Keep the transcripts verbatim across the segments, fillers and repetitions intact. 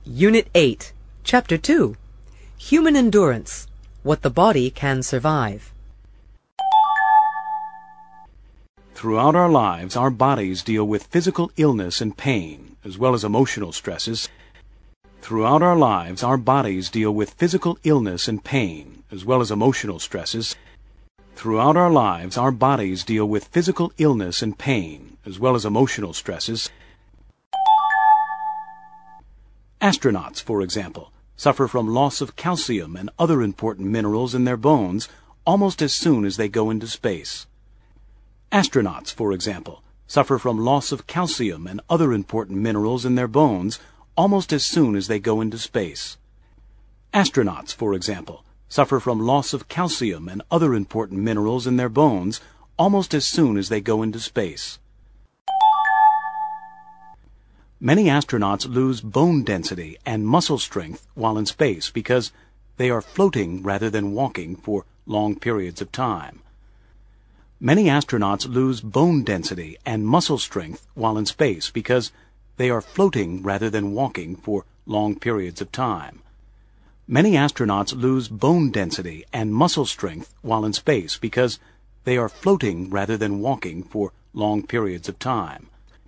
Unit eight, Chapter two, Human Endurance, What the Body Can Survive. Throughout our lives, our bodies deal with physical illness and pain, as well as emotional stresses. Throughout our lives, our bodies deal with physical illness and pain, as well as emotional stresses. Throughout our lives, our bodies deal with physical illness and pain, as well as emotional stresses. Astronauts, for example, suffer from loss of calcium and other important minerals in their bones almost as soon as they go into space. Astronauts, for example, suffer from loss of calcium and other important minerals in their bones almost as soon as they go into space. Astronauts, for example, suffer from loss of calcium and other important minerals in their bones almost as soon as they go into space. Many astronauts lose bone density and muscle strength while in space because they are floating rather than walking for long periods of time. Many astronauts lose bone density and muscle strength while in space because they are floating rather than walking for long periods of time. Many astronauts lose bone density and muscle strength while in space because they are floating rather than walking for long periods of time.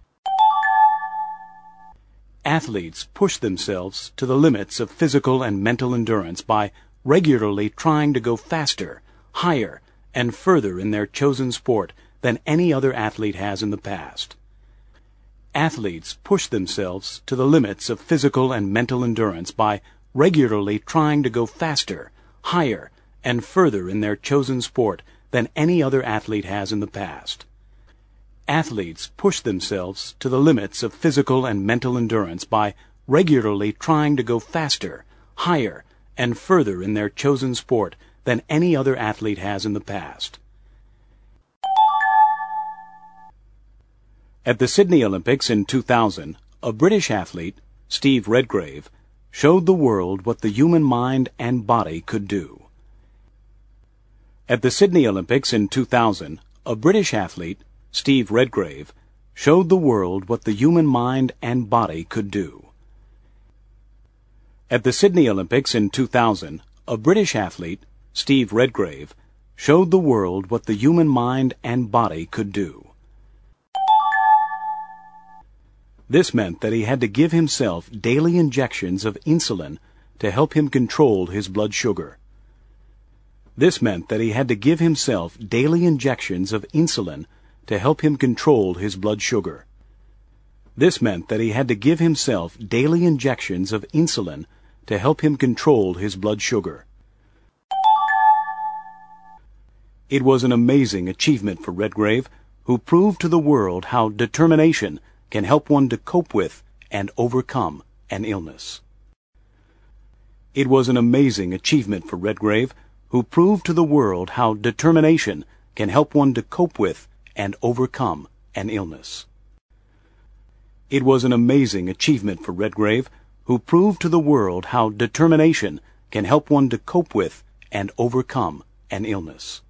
Athletes push themselves to the limits of physical and mental endurance by regularly trying to go faster, higher, and further in their chosen sport than any other athlete has in the past. Athletes push themselves to the limits of physical and mental endurance by regularly trying to go faster, higher, and further in their chosen sport than any other athlete has in the past. Athletes push themselves to the limits of physical and mental endurance by regularly trying to go faster, higher, and further in their chosen sport than any other athlete has in the past. At the Sydney Olympics in two thousand, a British athlete, Steve Redgrave, showed the world what the human mind and body could do. At the Sydney Olympics in two thousand, a British athlete, Steve Redgrave, showed the world what the human mind and body could do. At the Sydney Olympics in two thousand, a British athlete, Steve Redgrave, showed the world what the human mind and body could do. This meant that he had to give himself daily injections of insulin to help him control his blood sugar. This meant that he had to give himself daily injections of insulin to help him control his blood sugar. This meant that he had to give himself daily injections of insulin to help him control his blood sugar. It was an amazing achievement for Redgrave, who proved to the world how determination can help one to cope with and overcome an illness. It was an amazing achievement for Redgrave, who proved to the world how determination can help one to cope with and overcome an illness. It was an amazing achievement for Redgrave, who proved to the world how determination can help one to cope with and overcome an illness.